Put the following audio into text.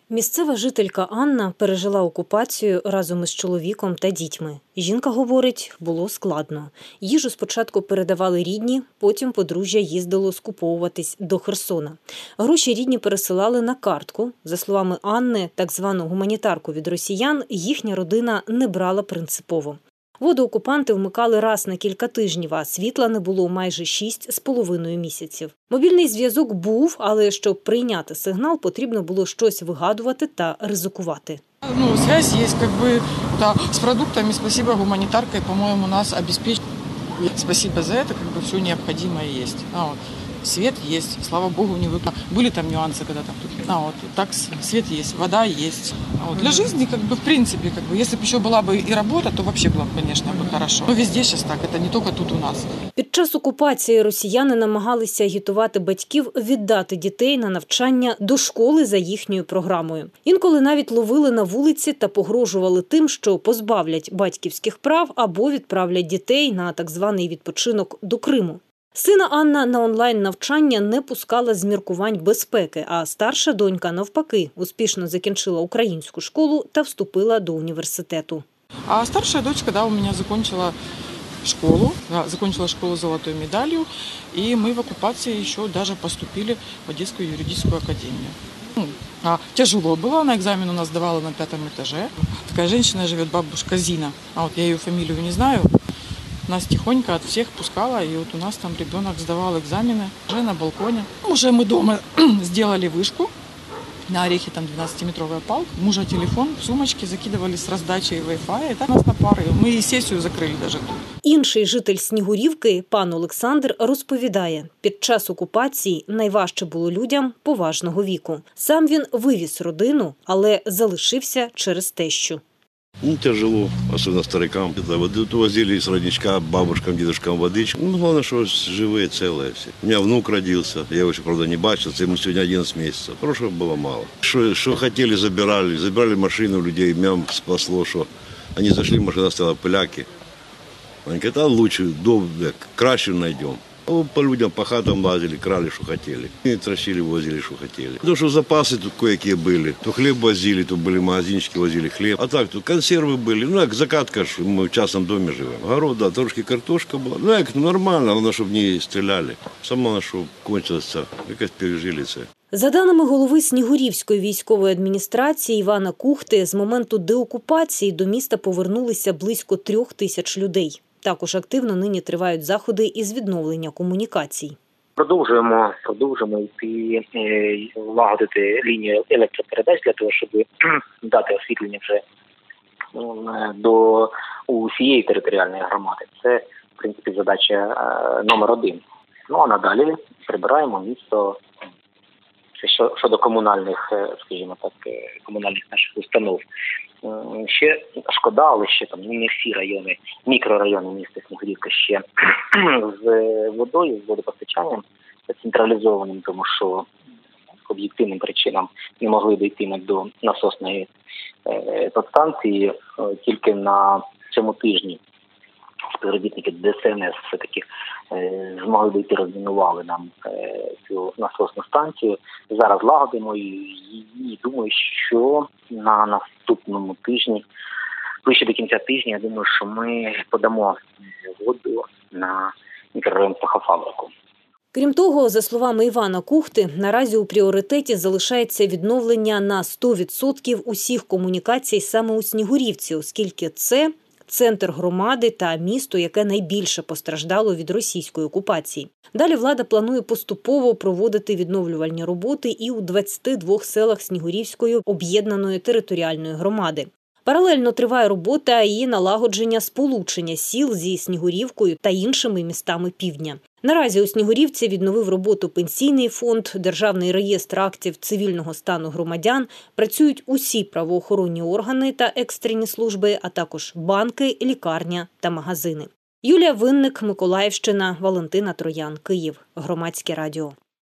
Місцева жителька Анна пережила окупацію разом із чоловіком та дітьми. Жінка говорить, було складно. Їжу спочатку передавали рідні, потім подружжя їздило скуповуватись до Херсона. Гроші рідні пересилали на картку. За словами Анни, так звану гуманітарку від росіян їхня родина не брала принципово. Воду окупанти вмикали раз на кілька тижнів, а світла не було майже 6,5 місяців. Мобільний зв'язок був, але щоб прийняти сигнал, потрібно було щось вигадувати та ризикувати. Связь есть, да, с продуктами, спасибо, гуманитаркой, по-моему, нас обеспечили. Спасибо за это, все необходимое есть. Свет есть, слава богу, не выключили. Были там нюансы, когда там так свет есть, вода есть. Для жизни, в принципе, если бы еще была бы и работа, то вообще было бы, конечно, хорошо. Но везде сейчас так, это не только тут у нас. Під час окупації росіяни намагалися агітувати батьків віддати дітей на навчання до школи за їхньою програмою. Інколи навіть ловили на вулиці та погрожували тим, що позбавлять батьківських прав або відправлять дітей на так званий відпочинок до Криму. Сина Анна на онлайн-навчання не пускала з міркувань безпеки, а старша донька, навпаки, успішно закінчила українську школу та вступила до університету. А старшая дочка, у меня закончила школу золотой медалью, и мы в оккупации еще даже поступили в Одесскую юридическую академию. Тяжело было, на экзамен у нас сдавала на 5 этаже. Такая женщина живет, бабушка Зина, я ее фамилию не знаю. Нас тихонько от всех пускала, и у нас там ребенок сдавал экзамены уже на балконе. Уже мы дома сделали вышку, на орехе там 12-метровая палка. Мужа телефон в сумочке закидывали с раздачей Wi-Fi, и так нас на пары. Мы и сессию закрыли даже тут. Інший житель Снігурівки, пан Олександр, розповідає, під час окупації найважче було людям поважного віку. Сам він вивіз родину, але залишився через тещу. Тяжело, особенно старикам. Воду возили с родничка бабушкам, дедушкам водичку. Главное, что живые, целые все. У меня внук родился, я его еще, правда, не бачил, ему сегодня 11 месяцев. Прошлого было мало. Что хотели, забирали машину людей. Меня спасло, что они зашли, машина стояла, поляки. Они говорят, лучше, краще найдем. По людям, по хатам лазили, крали, что хотели. И трощили, возили, что хотели. Потому что запасы тут кое-какие были. То хлеб возили, то были магазинчики, возили хлеб. А так, тут консервы были. Как закатка, мы в частном доме живем. Огород, да, трошки картошка была. Нормально, главное, чтобы не стреляли. Сама, чтобы кончилось це. Якось пережили це. За даними голови Снігурівської військової адміністрації Івана Кухти, з моменту деокупації до міста повернулися близько 3000 людей. Також активно нині тривають заходи із відновлення комунікацій. Продовжуємо йти, лагодити лінію електропередач для того, щоб дати освітлення вже до усієї територіальної громади. Це, в принципі, задача номер 1. А надалі прибираємо місто. Це щодо комунальних, скажімо так, комунальних наших установ. Ще шкода, але ще там не всі райони, мікрорайони міста Снігурівка ще з водою, з водопостачанням централізованим, тому що по об'єктивним причинам не могли дійти до насосної підстанції. Тільки на цьому тижні співробітники ДСНС все-таки змогли дійти, розмінували нам цю насосну станцію. Зараз лагодимо і думаю, що на наступному тижні, ближче до кінця тижня, я думаю, що ми подамо воду на мікрорайон Птахофабрику. Крім того, за словами Івана Кухти, наразі у пріоритеті залишається відновлення на 100% усіх комунікацій саме у Снігурівці, оскільки це центр громади та місто, яке найбільше постраждало від російської окупації. Далі влада планує поступово проводити відновлювальні роботи і у 22 селах Снігурівської об'єднаної територіальної громади. Паралельно триває робота і налагодження сполучення сіл зі Снігурівкою та іншими містами півдня. Наразі у Снігурівці відновив роботу пенсійний фонд, Державний реєстр актів цивільного стану громадян, працюють усі правоохоронні органи та екстрені служби, а також банки, лікарня та магазини. Юлія Винник, Миколаївщина, Валентина Троян, Київ. Громадське радіо.